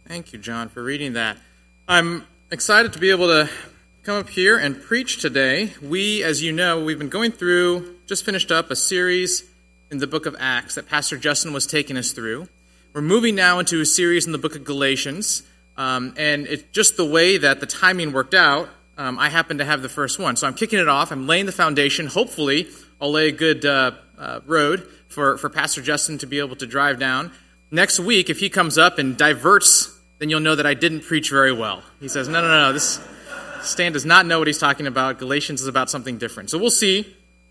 Thank you, John, for reading that. I'm excited to be able to come up here and preach today. We, as you know, we've been going through, just finished up a series in the book of Acts that Pastor Justin was taking us through. We're moving now into a series in the book of Galatians, and it's just the way that the timing worked out. I happen to have the first one, so I'm kicking it off. I'm laying the foundation. Hopefully, I'll lay a good road for Pastor Justin to be able to drive down. Next week, if he comes up and diverts, then you'll know that I didn't preach very well. He says, no, this Stan does not know what he's talking about. Galatians is about something different. So we'll see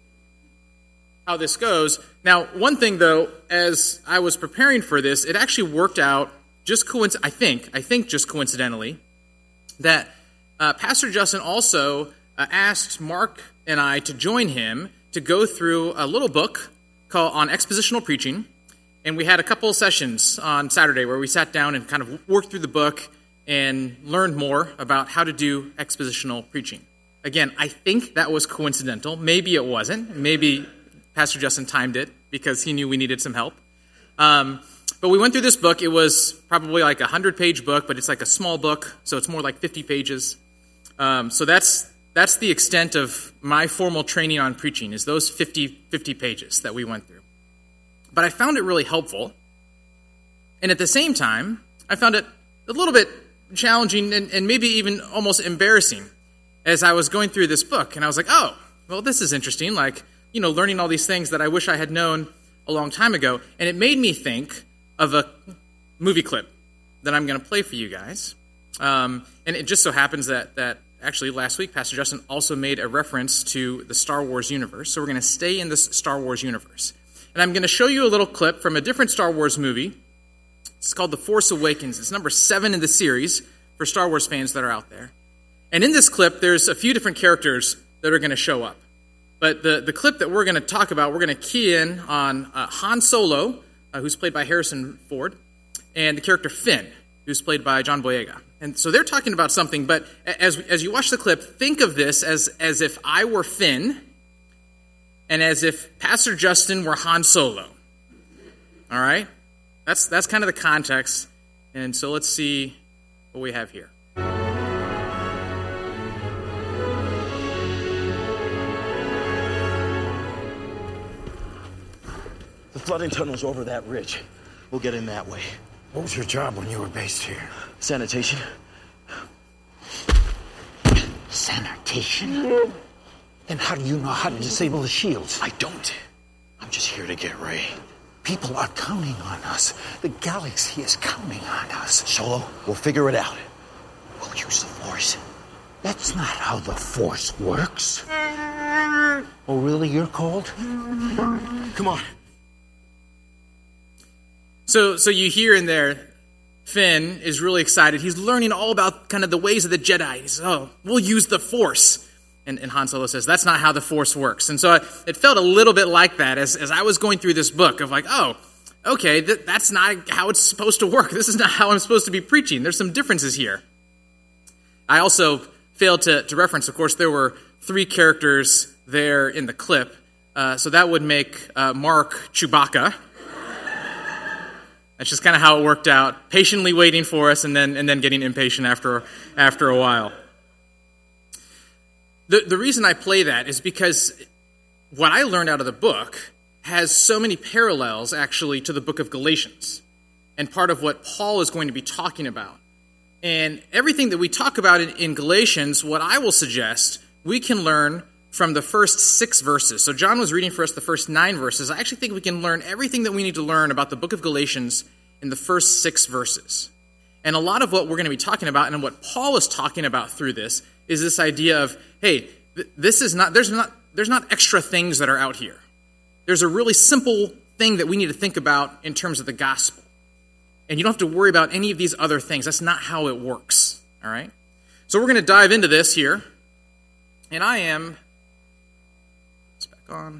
how this goes. Now, one thing, though, as I was preparing for this, it actually worked out just I think just coincidentally, that Pastor Justin also asked Mark and I to join him to go through a little book called On Expositional Preaching. And we had a couple of sessions on Saturday where we sat down and kind of worked through the book and learned more about how to do expositional preaching. Again, I think that was coincidental. Maybe it wasn't. Maybe Pastor Justin timed it because he knew we needed some help. But we went through this book. It was probably like a 100-page book, but it's like a small book, so it's more like 50 pages. So that's the extent of my formal training on preaching, is those 50 pages that we went through. But I found it really helpful. And at the same time, I found it a little bit challenging and maybe even almost embarrassing as I was going through this book. And I was like, oh, well, this is interesting. Like, learning all these things that I wish I had known a long time ago. And it made me think of a movie clip that I'm going to play for you guys. And it just so happens that actually last week, Pastor Justin also made a reference to the Star Wars universe. So we're going to stay in this Star Wars universe. And I'm going to show you a little clip from a different Star Wars movie. It's called The Force Awakens. It's number 7 in the series for Star Wars fans that are out there. And in this clip, there's a few different characters that are going to show up. But the clip that we're going to talk about, we're going to key in on Han Solo, who's played by Harrison Ford, and the character Finn, who's played by John Boyega. And so they're talking about something, but as you watch the clip, think of this as if I were Finn, and as if Pastor Justin were Han Solo. All right? That's kind of the context. And so let's see what we have here. The flooding tunnel's over that ridge. We'll get in that way. What was your job when you were based here? Sanitation. Sanitation? Then how do you know how to disable the shields? I don't. I'm just here to get Ray. People are counting on us. The galaxy is counting on us. Solo, we'll figure it out. We'll use the Force. That's not how the Force works. Oh, really? You're cold? Come on. So you hear in there, Finn is really excited. He's learning all about kind of the ways of the Jedi. He says, we'll use the Force. And Han Solo says, that's not how the Force works. And so it felt a little bit like that as I was going through this book of like, oh, okay, that's not how it's supposed to work. This is not how I'm supposed to be preaching. There's some differences here. I also failed to reference, of course, there were 3 characters there in the clip. So that would make Mark Chewbacca. That's just kind of how it worked out. Patiently waiting for us and then getting impatient after a while. The reason I play that is because what I learned out of the book has so many parallels, actually, to the book of Galatians and part of what Paul is going to be talking about. And everything that we talk about in Galatians, what I will suggest, we can learn from the first 6 verses. So John was reading for us the first 9 verses. I actually think we can learn everything that we need to learn about the book of Galatians in the first 6 verses. And a lot of what we're going to be talking about and what Paul is talking about through this is this idea of, hey, there's not extra things that are out here. There's a really simple thing that we need to think about in terms of the gospel. And you don't have to worry about any of these other things. That's not how it works, all right? So we're going to dive into this here. And it's back on.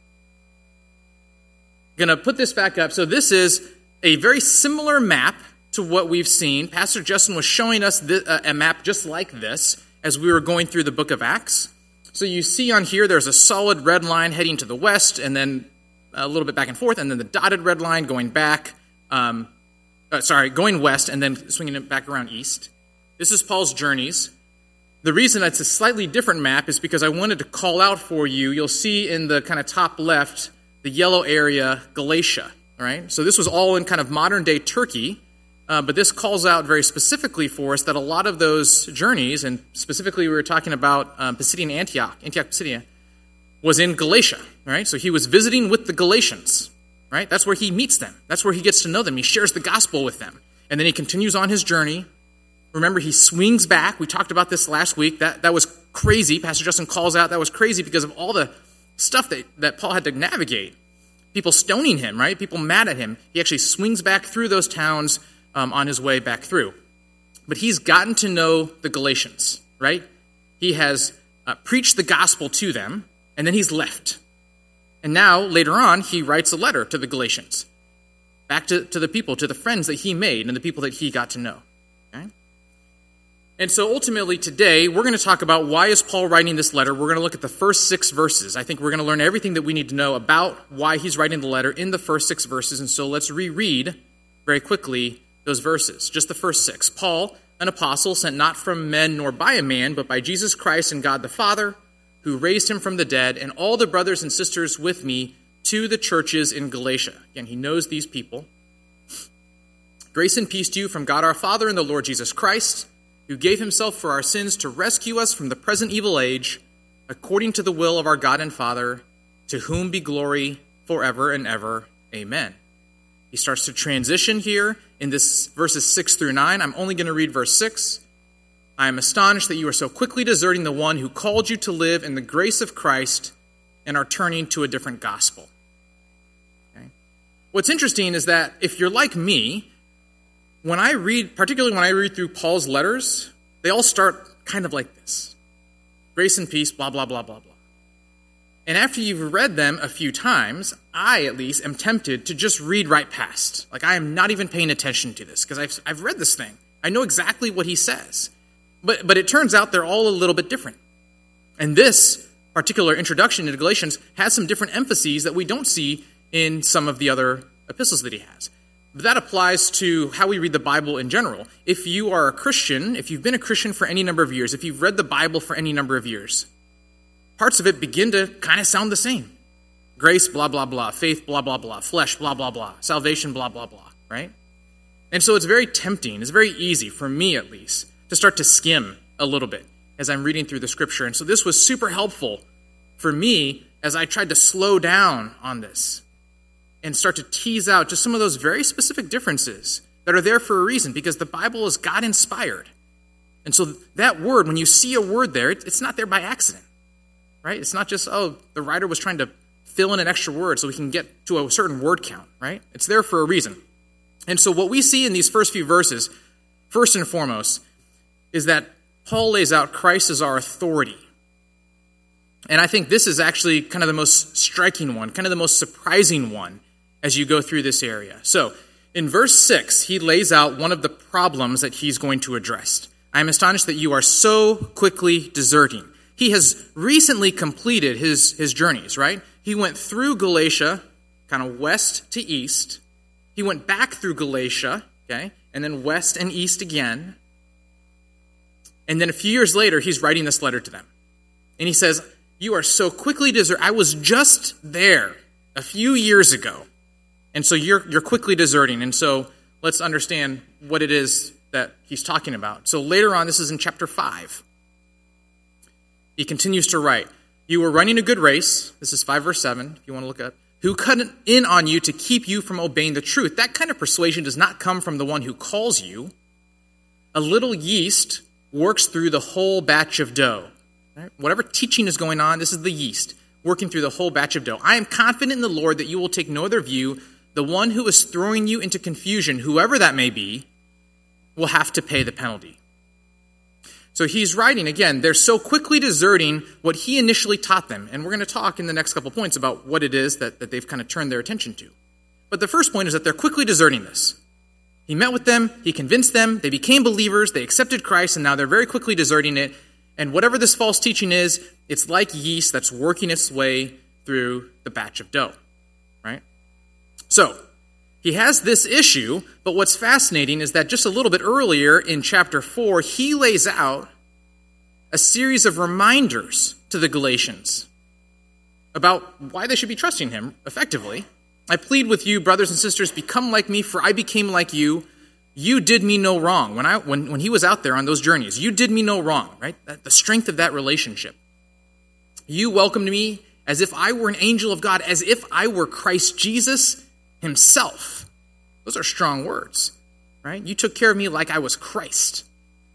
Going to put this back up. So this is a very similar map to what we've seen. Pastor Justin was showing us a map just like this as we were going through the book of Acts. So you see on here there's a solid red line heading to the west, and then a little bit back and forth, and then the dotted red line going back going west and then swinging it back around east. This is Paul's journeys. The reason it's a slightly different map is because I wanted to call out for you. You'll see in the kind of top left, the yellow area, Galatia. All right? So this was all in kind of modern-day Turkey, but this calls out very specifically for us that a lot of those journeys, and specifically we were talking about Pisidian Antioch Pisidia, was in Galatia. Right? So he was visiting with the Galatians. Right? That's where he meets them. That's where he gets to know them. He shares the gospel with them. And then he continues on his journey. Remember, he swings back. We talked about this last week. That was crazy. Pastor Justin calls out that was crazy because of all the stuff that Paul had to navigate. People stoning him, right? People mad at him. He actually swings back through those towns on his way back through. But he's gotten to know the Galatians, right? He has preached the gospel to them, and then he's left. And now, later on, he writes a letter to the Galatians, back to the people, to the friends that he made and the people that he got to know. Okay? And so ultimately today, we're going to talk about why is Paul writing this letter. We're going to look at the first 6 verses. I think we're going to learn everything that we need to know about why he's writing the letter in the first 6 verses. And so let's reread very quickly those verses, just the first 6. Paul, an apostle, sent not from men nor by a man, but by Jesus Christ and God the Father, who raised him from the dead, and all the brothers and sisters with me to the churches in Galatia. Again, he knows these people. Grace and peace to you from God our Father and the Lord Jesus Christ, who gave himself for our sins to rescue us from the present evil age, according to the will of our God and Father, to whom be glory forever and ever. Amen. He starts to transition here in this verses 6 through 9. I'm only going to read verse 6. I am astonished that you are so quickly deserting the one who called you to live in the grace of Christ and are turning to a different gospel. Okay? What's interesting is that if you're like me, particularly when I read through Paul's letters, they all start kind of like this. Grace and peace, blah, blah, blah, blah, blah. And after you've read them a few times, I, at least, am tempted to just read right past. Like, I am not even paying attention to this, because I've read this thing. I know exactly what he says. But it turns out they're all a little bit different. And this particular introduction to Galatians has some different emphases that we don't see in some of the other epistles that he has. But that applies to how we read the Bible in general. If you are a Christian, if you've been a Christian for any number of years, if you've read the Bible for any number of years, parts of it begin to kind of sound the same. Grace, blah, blah, blah. Faith, blah, blah, blah. Flesh, blah, blah, blah. Salvation, blah, blah, blah. Right? And so it's very tempting. It's very easy, for me at least, to start to skim a little bit as I'm reading through the scripture. And so this was super helpful for me as I tried to slow down on this and start to tease out just some of those very specific differences that are there for a reason, because the Bible is God-inspired. And so that word, when you see a word there, it's not there by accident, right? It's not just, the writer was trying to fill in an extra word so we can get to a certain word count, right? It's there for a reason. And so what we see in these first few verses, first and foremost, is that Paul lays out Christ as our authority. And I think this is actually kind of the most striking one, kind of the most surprising one as you go through this area. So, in verse 6, he lays out one of the problems that he's going to address. I am astonished that you are so quickly deserting. He has recently completed his journeys, right? He went through Galatia, kind of west to east. He went back through Galatia, okay, and then west and east again. And then a few years later, he's writing this letter to them. And he says, you are so quickly deserting. I was just there a few years ago. And so you're quickly deserting. And so let's understand what it is that he's talking about. So later on, this is in chapter 5. He continues to write, you were running a good race. This is 5 verse 7, if you want to look up. Who cut in on you to keep you from obeying the truth. That kind of persuasion does not come from the one who calls you. A little yeast works through the whole batch of dough. Right? Whatever teaching is going on, this is the yeast working through the whole batch of dough. I am confident in the Lord that you will take no other view. The one who is throwing you into confusion, whoever that may be, will have to pay the penalty. So he's writing, again, they're so quickly deserting what he initially taught them. And we're going to talk in the next couple points about what it is that they've kind of turned their attention to. But the first point is that they're quickly deserting this. He met with them, he convinced them, they became believers, they accepted Christ, and now they're very quickly deserting it. And whatever this false teaching is, it's like yeast that's working its way through the batch of dough, right? So, he has this issue, but what's fascinating is that just a little bit earlier in chapter 4, he lays out a series of reminders to the Galatians about why they should be trusting him effectively. I plead with you, brothers and sisters, become like me, for I became like you. You did me no wrong. When he was out there on those journeys, you did me no wrong, right? The strength of that relationship. You welcomed me as if I were an angel of God, as if I were Christ Jesus himself. Those are strong words, right? You took care of me like I was Christ.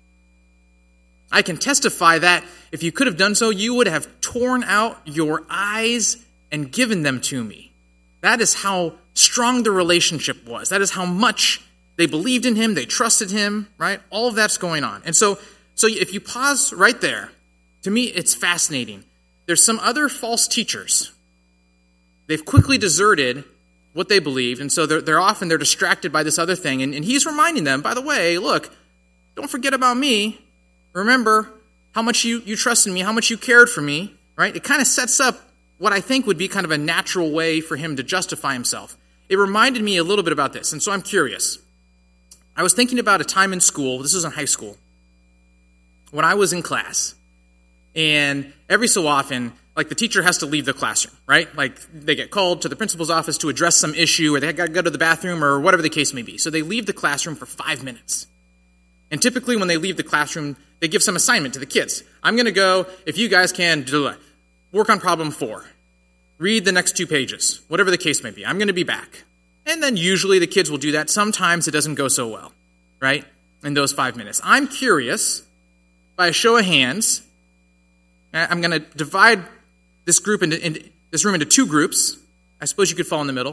I can testify that if you could have done so, you would have torn out your eyes and given them to me. That is how strong the relationship was. That is how much they believed in him, they trusted him, right? All of that's going on. And so if you pause right there, to me it's fascinating. There's some other false teachers. They've quickly deserted what they believed, and so they're distracted by this other thing. And he's reminding them, by the way, look, don't forget about me. Remember how much you trusted me, how much you cared for me, right? It kind of sets up what I think would be kind of a natural way for him to justify himself. It reminded me a little bit about this, and so I'm curious. I was thinking about a time in school, this was in high school, when I was in class, and every so often, like the teacher has to leave the classroom, right? Like they get called to the principal's office to address some issue, or they got to go to the bathroom, or whatever the case may be. So they leave the classroom for 5 minutes. And typically when they leave the classroom, they give some assignment to the kids. I'm going to go, if you guys can, work on problem 4. Read the next 2 pages, whatever the case may be. I'm going to be back. And then usually the kids will do that. Sometimes it doesn't go so well, right? In those 5 minutes. I'm curious, by a show of hands, I'm going to divide this group this room into 2 groups. I suppose you could fall in the middle.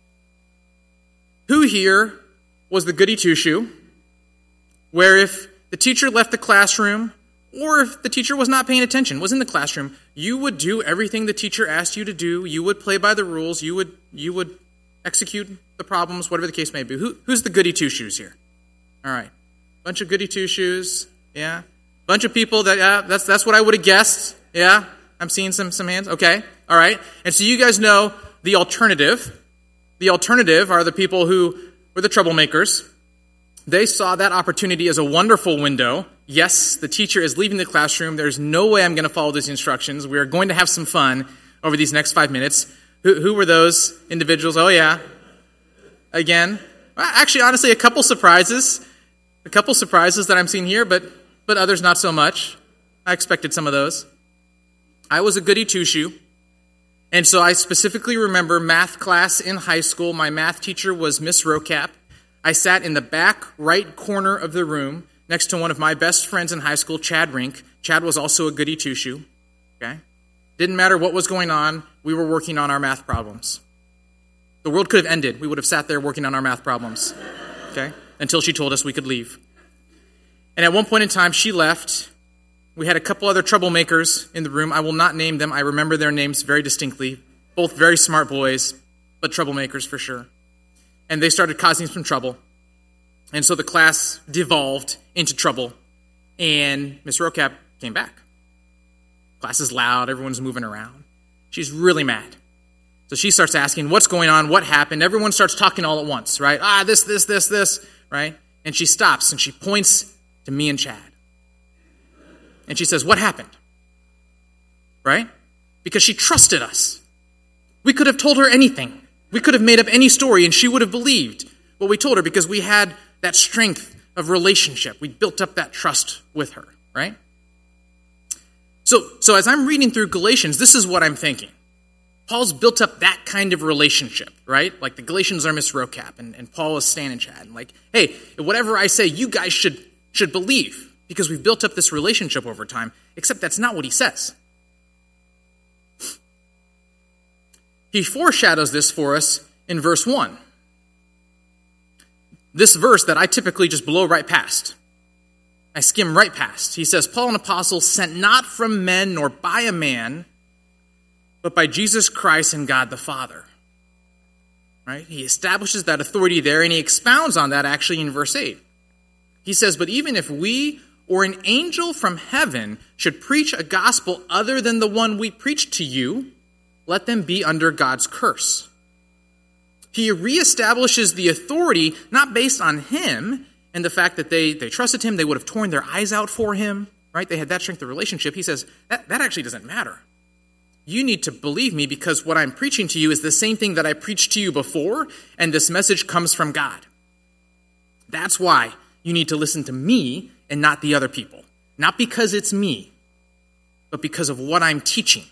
Who here was the goody two-shoe, where if the teacher left the classroom, or if the teacher was not paying attention, was in the classroom, you would do everything the teacher asked you to do. You would play by the rules. You would execute the problems, whatever the case may be. Who's the goody two-shoes here? All right. Bunch of goody two-shoes. Yeah. Bunch of people that's what I would have guessed. Yeah. I'm seeing some hands. Okay. All right. And so you guys know the alternative. The alternative are the people who were the troublemakers. They saw that opportunity as a wonderful window. Yes, the teacher is leaving the classroom. There's no way I'm going to follow these instructions. We are going to have some fun over these next 5 minutes. Who were those individuals? Oh, yeah. Again. Actually, honestly, a couple surprises that I'm seeing here, but others not so much. I expected some of those. I was a goody two-shoe. And so I specifically remember math class in high school. My math teacher was Miss Rocap. I sat in the back right corner of the room next to one of my best friends in high school, Chad Rink. Chad was also a goody two-shoe. Okay? Didn't matter what was going on, we were working on our math problems. The world could have ended. We would have sat there working on our math problems. Okay? Until she told us we could leave. And at one point in time, she left. We had a couple other troublemakers in the room. I will not name them. I remember their names very distinctly. Both very smart boys, but troublemakers for sure. And they started causing some trouble. And so the class devolved into trouble. And Miss Rocap came back. Class is loud. Everyone's moving around. She's really mad. So she starts asking, what's going on? What happened? Everyone starts talking all at once, right? This, right? And she stops and she points to me and Chad. And she says, what happened? Right? Because she trusted us. We could have told her anything. We could have made up any story and she would have believed what we told her because we had that strength of relationship. We built up that trust with her, right? So as I'm reading through Galatians, this is what I'm thinking. Paul's built up that kind of relationship, right? Like the Galatians are Miss Rocap and Paul is Stan and Chad. And like, hey, whatever I say, you guys should believe because we've built up this relationship over time, except that's not what he says. He foreshadows this for us in verse 1. This verse that I typically just blow right past. I skim right past. He says, Paul, an apostle, sent not from men nor by a man, but by Jesus Christ and God the Father. Right? He establishes that authority there, and he expounds on that actually in verse 8. He says, but even if we or an angel from heaven should preach a gospel other than the one we preach to you, let them be under God's curse. he reestablishes the authority not based on him and the fact that they trusted him, they would have torn their eyes out for him, right? They had that strength of relationship. He says, that actually doesn't matter. You need to believe me because what I'm preaching to you is the same thing that I preached to you before, and this message comes from God. That's why you need to listen to me and not the other people. Not because it's me, but because of what I'm teaching.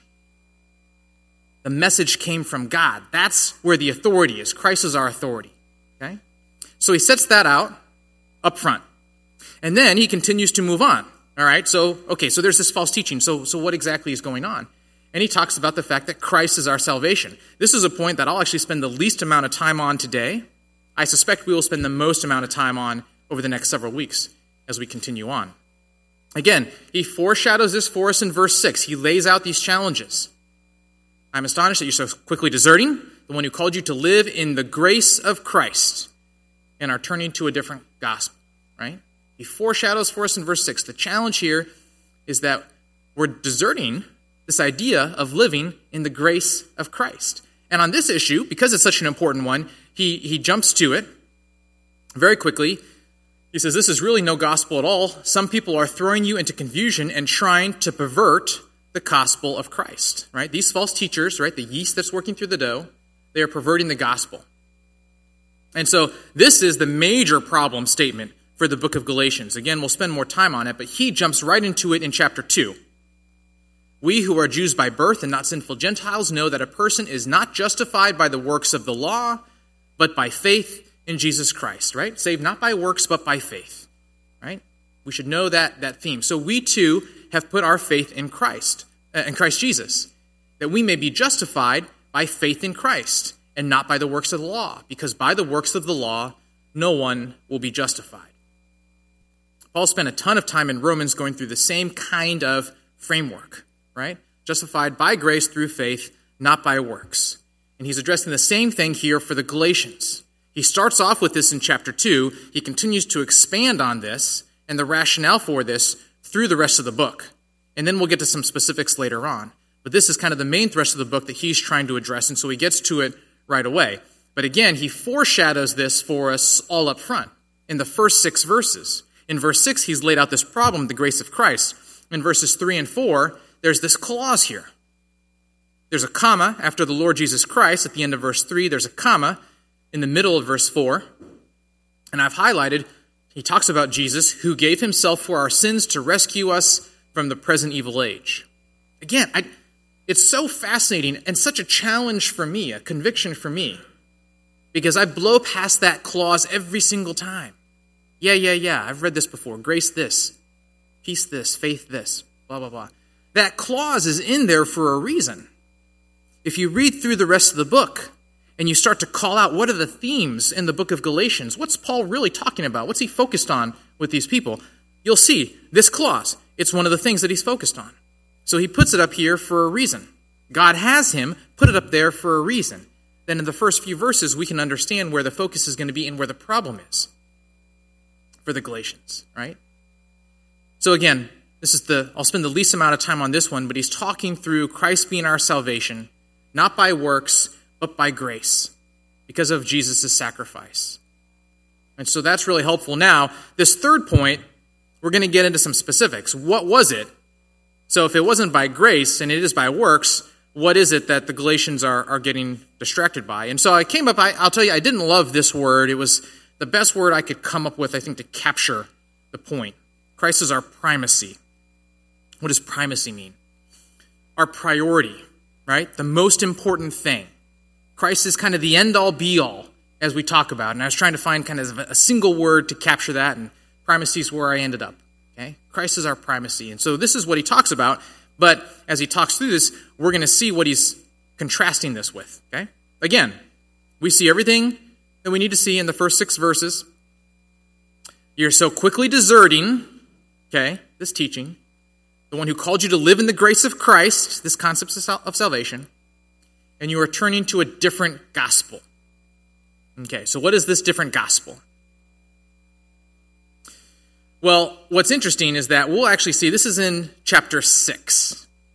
The message came from God. That's where the authority is. Christ is our authority. Okay? So he sets that out up front. And then he continues to move on. All right? So there's this false teaching. So what exactly is going on? And he talks about the fact that Christ is our salvation. This is a point that I'll actually spend the least amount of time on today. I suspect we will spend the most amount of time on over the next several weeks as we continue on. Again, he foreshadows this for us in verse 6. He lays out these challenges. I'm astonished that you're so quickly deserting the one who called you to live in the grace of Christ and are turning to a different gospel, right? He foreshadows for us in verse 6. The challenge here is that we're deserting this idea of living in the grace of Christ. And on this issue, because it's such an important one, he jumps to it very quickly. He says, this is really no gospel at all. Some people are throwing you into confusion and trying to pervert the gospel of Christ, right? These false teachers, right, the yeast that's working through the dough, they are perverting the gospel. And so this is the major problem statement for the book of Galatians. Again, we'll spend more time on it, but he jumps right into it in chapter 2. We who are Jews by birth and not sinful Gentiles know that a person is not justified by the works of the law, but by faith in Jesus Christ, right? Saved not by works, but by faith, right? We should know that theme. So we too have put our faith in Christ Jesus, that we may be justified by faith in Christ and not by the works of the law, because by the works of the law, no one will be justified. Paul spent a ton of time in Romans going through the same kind of framework, right? Justified by grace through faith, not by works. And he's addressing the same thing here for the Galatians. He starts off with this in chapter 2. He continues to expand on this and the rationale for this through the rest of the book. And then we'll get to some specifics later on. But this is kind of the main thrust of the book that he's trying to address, and so he gets to it right away. But again, he foreshadows this for us all up front in the first 6 verses. In verse 6, he's laid out this problem, the grace of Christ. In verses 3 and 4, there's this clause here. There's a comma after the Lord Jesus Christ at the end of verse 3. There's a comma in the middle of verse 4. And I've highlighted, he talks about Jesus who gave himself for our sins to rescue us from the present evil age. Again, it's so fascinating and such a challenge for me, a conviction for me, because I blow past that clause every single time. Yeah, I've read this before. Grace this, peace this, faith this, blah, blah, blah. That clause is in there for a reason. If you read through the rest of the book and you start to call out what are the themes in the book of Galatians, what's Paul really talking about? What's he focused on with these people? You'll see this clause. It's one of the things that he's focused on. So he puts it up here for a reason. God has him put it up there for a reason. Then in the first few verses, we can understand where the focus is going to be and where the problem is for the Galatians, right? So again, I'll spend the least amount of time on this one, but he's talking through Christ being our salvation, not by works, but by grace, because of Jesus' sacrifice. And so that's really helpful. Now, this third point, we're going to get into some specifics. What was it? So if it wasn't by grace and it is by works, what is it that the Galatians are getting distracted by? And so I came up, I'll tell you, I didn't love this word. It was the best word I could come up with, I think, to capture the point. Christ is our primacy. What does primacy mean? Our priority, right? The most important thing. Christ is kind of the end-all, be-all, as we talk about. And I was trying to find kind of a single word to capture that, and primacy is where I ended up. Okay? Christ is our primacy. And so this is what he talks about. But as he talks through this, we're going to see what he's contrasting this with. Okay? Again, we see everything that we need to see in the first 6 verses. You're so quickly deserting, okay, this teaching, the one who called you to live in the grace of Christ, this concept of salvation, and you are turning to a different gospel. Okay, so what is this different gospel? Well, what's interesting is that we'll actually see, this is in chapter 6.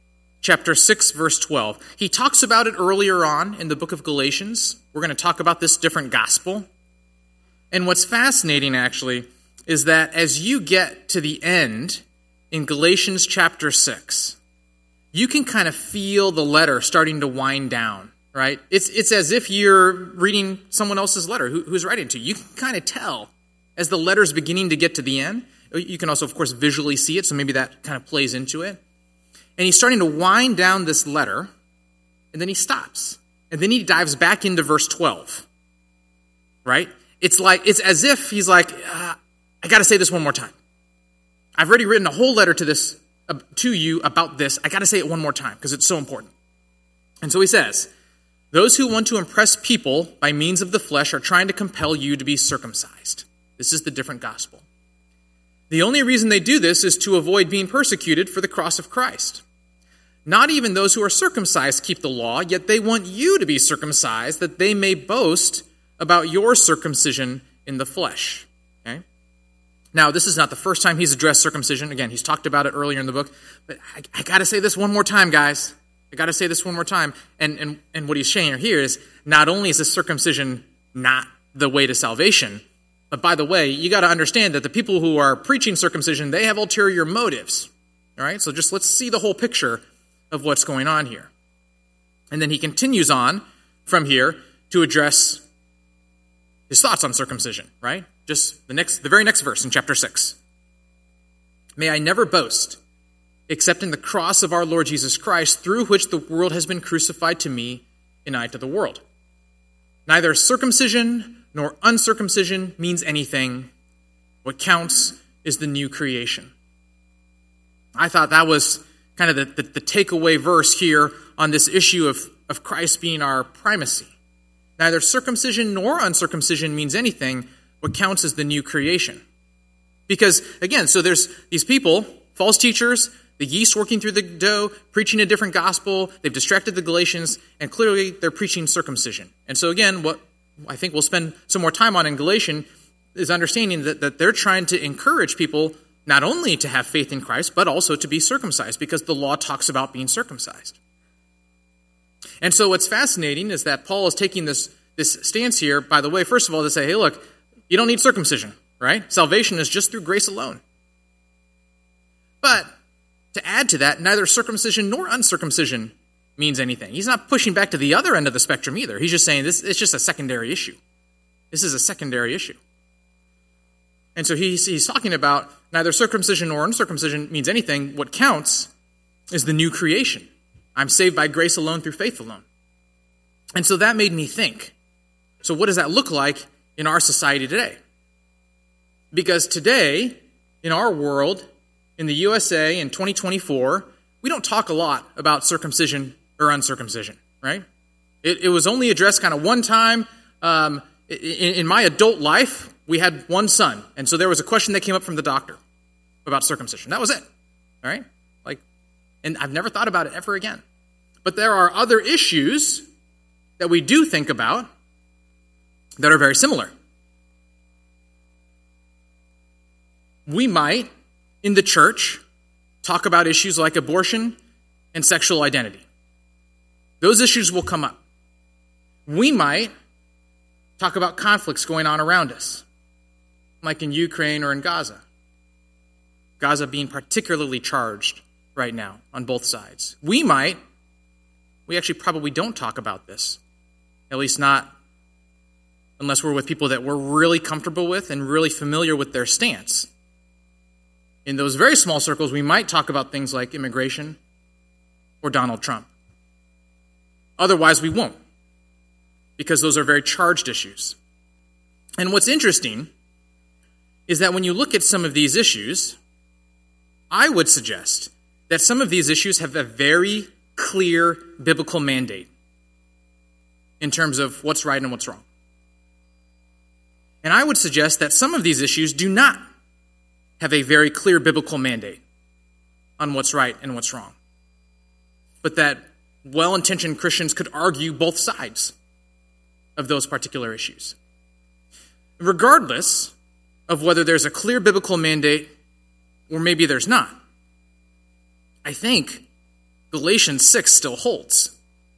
chapter 6, verse 12. He talks about it earlier on in the book of Galatians. We're going to talk about this different gospel. And what's fascinating, actually, is that as you get to the end in Galatians chapter 6, you can kind of feel the letter starting to wind down, right? It's as if you're reading someone else's letter who's writing to you. You can kind of tell as the letter's beginning to get to the end. You can also, of course, visually see it, so maybe that kind of plays into it. And he's starting to wind down this letter, and then he stops. And then he dives back into verse 12, right? It's as if he's like, I got to say this one more time. I've already written a whole letter to you about this. I got to say it one more time because it's so important. And so he says, those who want to impress people by means of the flesh are trying to compel you to be circumcised. This is the different gospel. The only reason they do this is to avoid being persecuted for the cross of Christ. Not even those who are circumcised keep the law, yet they want you to be circumcised that they may boast about your circumcision in the flesh. Okay? Now, this is not the first time he's addressed circumcision. Again, he's talked about it earlier in the book. But I got to say this one more time, guys. I got to say this one more time. And what he's saying here is, not only is this circumcision not the way to salvation, but by the way, you got to understand that the people who are preaching circumcision, they have ulterior motives. All right? So just let's see the whole picture of what's going on here. And then he continues on from here to address his thoughts on circumcision, right? Just the very next verse in chapter 6. May I never boast except in the cross of our Lord Jesus Christ, through which the world has been crucified to me and I to the world. Neither circumcision nor uncircumcision means anything. What counts is the new creation. I thought that was kind of the takeaway verse here on this issue of Christ being our primacy. Neither circumcision nor uncircumcision means anything. What counts is the new creation. Because, again, so there's these people, false teachers, the yeast working through the dough, preaching a different gospel. They've distracted the Galatians, and clearly they're preaching circumcision. And so, again, what I think we'll spend some more time on in Galatians is understanding that they're trying to encourage people not only to have faith in Christ, but also to be circumcised, because the law talks about being circumcised. And so what's fascinating is that Paul is taking this stance here, by the way, first of all, to say, hey, look, you don't need circumcision, right? Salvation is just through grace alone. But to add to that, neither circumcision nor uncircumcision means anything. He's not pushing back to the other end of the spectrum either. He's just saying it's just a secondary issue. This is a secondary issue. And so he's talking about neither circumcision nor uncircumcision means anything. What counts is the new creation. I'm saved by grace alone through faith alone. And so that made me think, so what does that look like in our society today? Because today, in our world, in the USA in 2024, we don't talk a lot about circumcision or uncircumcision, right? It was only addressed kind of one time. In my adult life, we had one son. And so there was a question that came up from the doctor about circumcision. That was it, all right? And I've never thought about it ever again. But there are other issues that we do think about that are very similar. We might, in the church, talk about issues like abortion and sexual identity. Those issues will come up. We might talk about conflicts going on around us, like in Ukraine or in Gaza. Gaza being particularly charged right now on both sides. We actually probably don't talk about this, at least not unless we're with people that we're really comfortable with and really familiar with their stance. In those very small circles, we might talk about things like immigration or Donald Trump. Otherwise, we won't, because those are very charged issues. And what's interesting is that when you look at some of these issues, I would suggest that some of these issues have a very clear biblical mandate in terms of what's right and what's wrong. And I would suggest that some of these issues do not have a very clear biblical mandate on what's right and what's wrong. But that well-intentioned Christians could argue both sides of those particular issues. Regardless of whether there's a clear biblical mandate or maybe there's not, I think Galatians 6 still holds.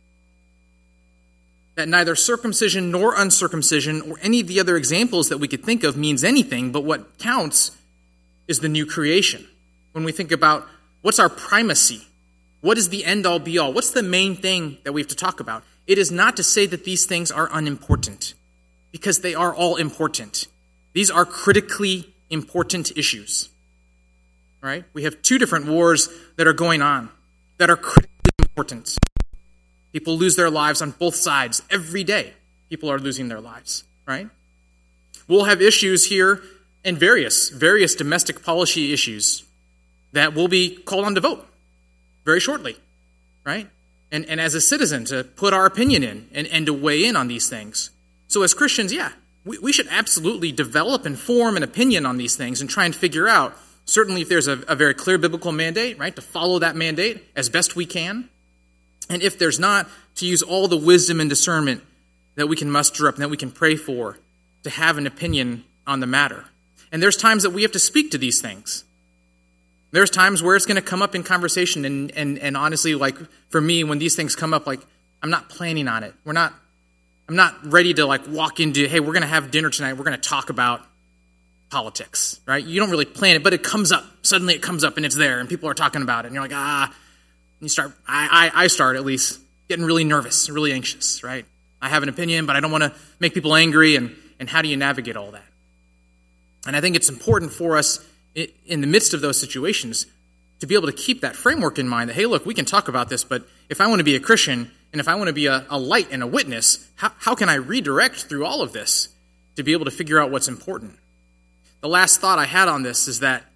That neither circumcision nor uncircumcision or any of the other examples that we could think of means anything, but what counts is the new creation. When we think about what's our primacy, what is the end-all be-all, what's the main thing that we have to talk about? It is not to say that these things are unimportant, because they are all important. These are critically important issues. Right? We have two different wars that are going on that are critically important. People lose their lives on both sides every day. People are losing their lives, right? We'll have issues here and various domestic policy issues that will be called on to vote very shortly, right? And as a citizen to put our opinion in and to weigh in on these things. So as Christians, we should absolutely develop and form an opinion on these things and try and figure out, certainly if there's a very clear biblical mandate, right, to follow that mandate as best we can. And if there's not, to use all the wisdom and discernment that we can muster up and that we can pray for to have an opinion on the matter. And there's times that we have to speak to these things. There's times where it's going to come up in conversation, and honestly, like for me, when these things come up, like I'm not planning on it. I'm not ready to like walk into, hey, we're going to have dinner tonight. We're going to talk about politics, right? You don't really plan it, but it comes up. Suddenly it comes up and it's there and people are talking about it. And you're like, you start, I start at least getting really nervous, really anxious, right? I have an opinion, but I don't want to make people angry. And how do you navigate all that? And I think it's important for us in the midst of those situations to be able to keep that framework in mind that, hey, look, we can talk about this, but if I want to be a Christian and if I want to be a light and a witness, how can I redirect through all of this to be able to figure out what's important? The last thought I had on this is that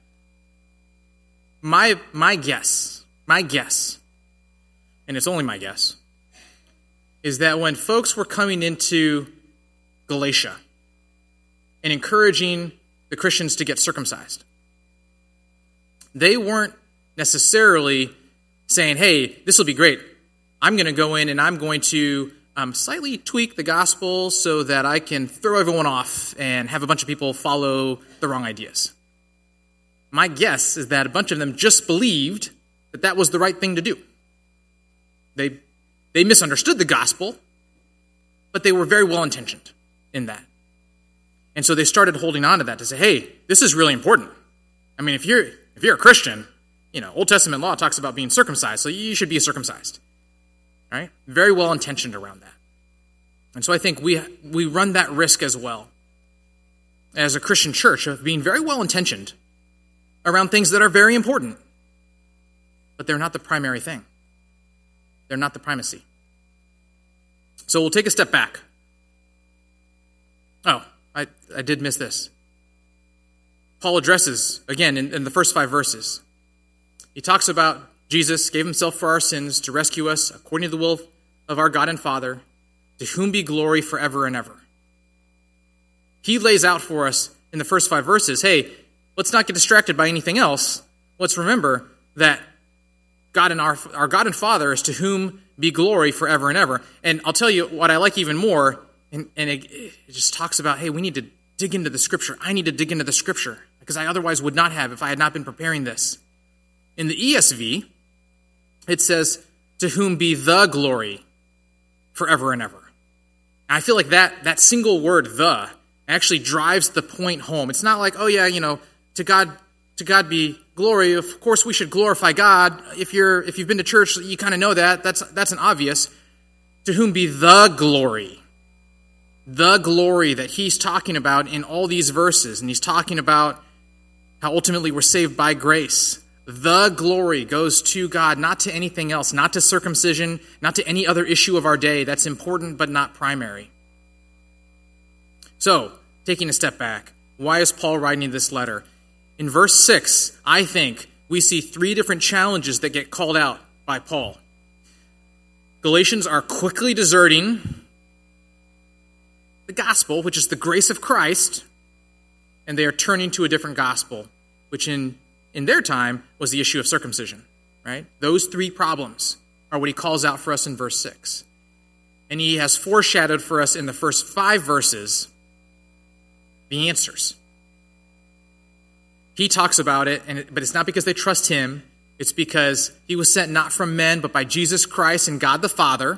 my guess, and it's only my guess, is that when folks were coming into Galatia and encouraging the Christians to get circumcised, they weren't necessarily saying, hey, this will be great. I'm going to go in and I'm going to slightly tweak the gospel so that I can throw everyone off and have a bunch of people follow the wrong ideas. My guess is that a bunch of them just believed that that was the right thing to do. They misunderstood the gospel, but they were very well-intentioned in that. And so they started holding on to that to say, hey, this is really important. I mean, if you're a Christian, Old Testament law talks about being circumcised, so you should be circumcised. Right? Very well-intentioned around that. And so I think we run that risk as well as a Christian church of being very well-intentioned around things that are very important, but they're not the primary thing. They're not the primacy. So we'll take a step back. Oh, I did miss this. Paul addresses, again, in the first 5 verses, he talks about Jesus gave himself for our sins to rescue us according to the will of our God and Father, to whom be glory forever and ever. He lays out for us in the first 5 verses, hey, let's not get distracted by anything else. Let's remember that God and our God and Father is to whom be glory forever and ever. And I'll tell you what I like even more, and it just talks about, hey, we need to dig into the Scripture. I need to dig into the Scripture, because I otherwise would not have if I had not been preparing this. In the ESV, it says, to whom be the glory forever and ever. And I feel like that single word, the, actually drives the point home. It's not like, oh yeah, to God be glory. Of course we should glorify God. If you've been to church, you kind of know that. That's an obvious. To whom be the glory. The glory that he's talking about in all these verses. And he's talking about how ultimately we're saved by grace. The glory goes to God, not to anything else, not to circumcision, not to any other issue of our day. That's important, but not primary. So, taking a step back, why is Paul writing this letter? In verse 6, I think we see 3 different challenges that get called out by Paul. Galatians are quickly deserting the gospel, which is the grace of Christ, and they are turning to a different gospel, which in their time was the issue of circumcision, right? Those 3 problems are what he calls out for us in verse 6. And he has foreshadowed for us in the first 5 verses the answers. He talks about it, but it's not because they trust him. It's because he was sent not from men, but by Jesus Christ and God the Father.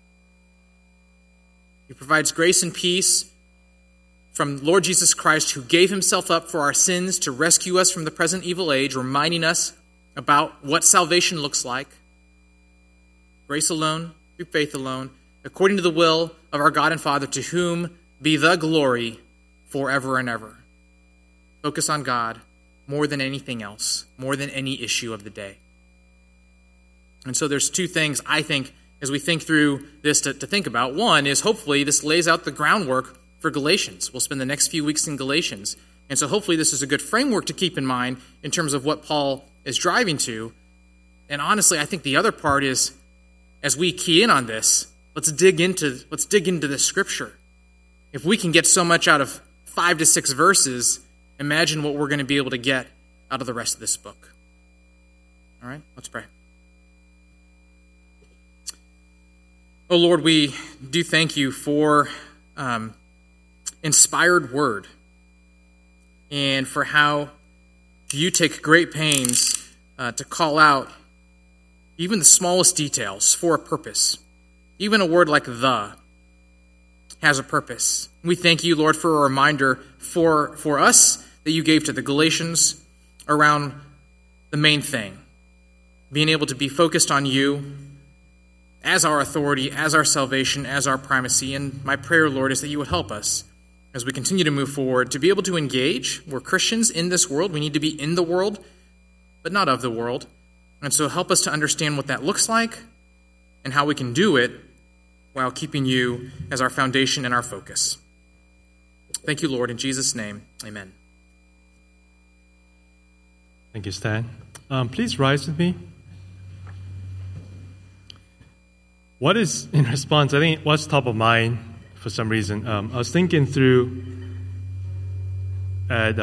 He provides grace and peace from Lord Jesus Christ, who gave himself up for our sins to rescue us from the present evil age, reminding us about what salvation looks like. Grace alone, through faith alone, according to the will of our God and Father, to whom be the glory forever and ever. Focus on God more than anything else, more than any issue of the day. And so there's two things I think as we think through this to think about. One is hopefully this lays out the groundwork for Galatians. We'll spend the next few weeks in Galatians. And so hopefully this is a good framework to keep in mind in terms of what Paul is driving to. And honestly, I think the other part is, as we key in on this, let's dig into this scripture. If we can get so much out of 5 to 6 verses, imagine what we're going to be able to get out of the rest of this book. All right, let's pray. Oh Lord, we do thank you for inspired word and for how you take great pains to call out even the smallest details for a purpose. Even a word like "the" has a purpose. We thank you, Lord, for a reminder for us that you gave to the Galatians around the main thing, being able to be focused on you as our authority, as our salvation, as our primacy. And my prayer, Lord, is that you would help us as we continue to move forward to be able to engage. We're Christians in this world. We need to be in the world, but not of the world. And so help us to understand what that looks like and how we can do it while keeping you as our foundation and our focus. Thank you, Lord. In Jesus' name, amen. Thank you, Stan. Please rise with me. What is, in response, I think what's top of mind for some reason, I was thinking through at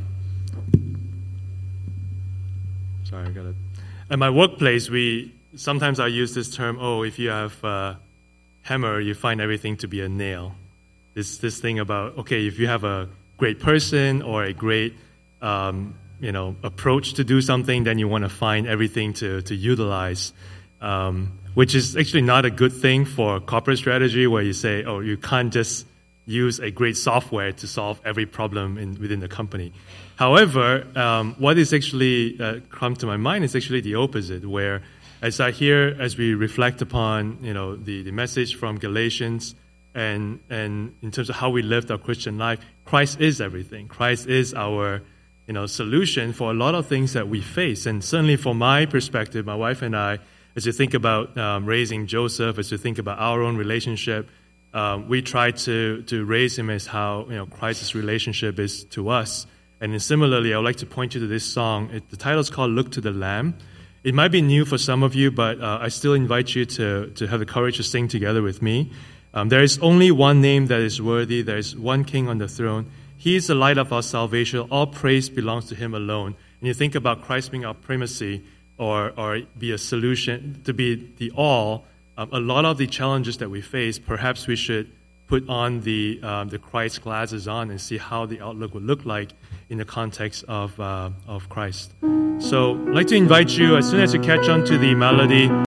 my workplace, sometimes I use this term, if you have a hammer, you find everything to be a nail. This thing about, if you have a great person or a great approach to do something, then you want to find everything to utilize, which is actually not a good thing for corporate strategy, where you say, you can't just use a great software to solve every problem within the company. However, what is actually come to my mind is actually the opposite, where as we reflect upon the message from Galatians and in terms of how we lived our Christian life, Christ is everything. Christ is our solution for a lot of things that we face. And certainly from my perspective, my wife and I, as you think about raising Joseph, as you think about our own relationship, we try to raise him as how Christ's relationship is to us. And then similarly, I would like to point you to this song. The title is called "Look to the Lamb." It might be new for some of you, but I still invite you to have the courage to sing together with me. There is only one name that is worthy. There is one King on the throne. He is the light of our salvation. All praise belongs to him alone. And you think about Christ being our primacy, or be a solution, to be the all, a lot of the challenges that we face, perhaps we should put on the Christ glasses on and see how the outlook would look like in the context of Christ. So I'd like to invite you, as soon as you catch on to the melody,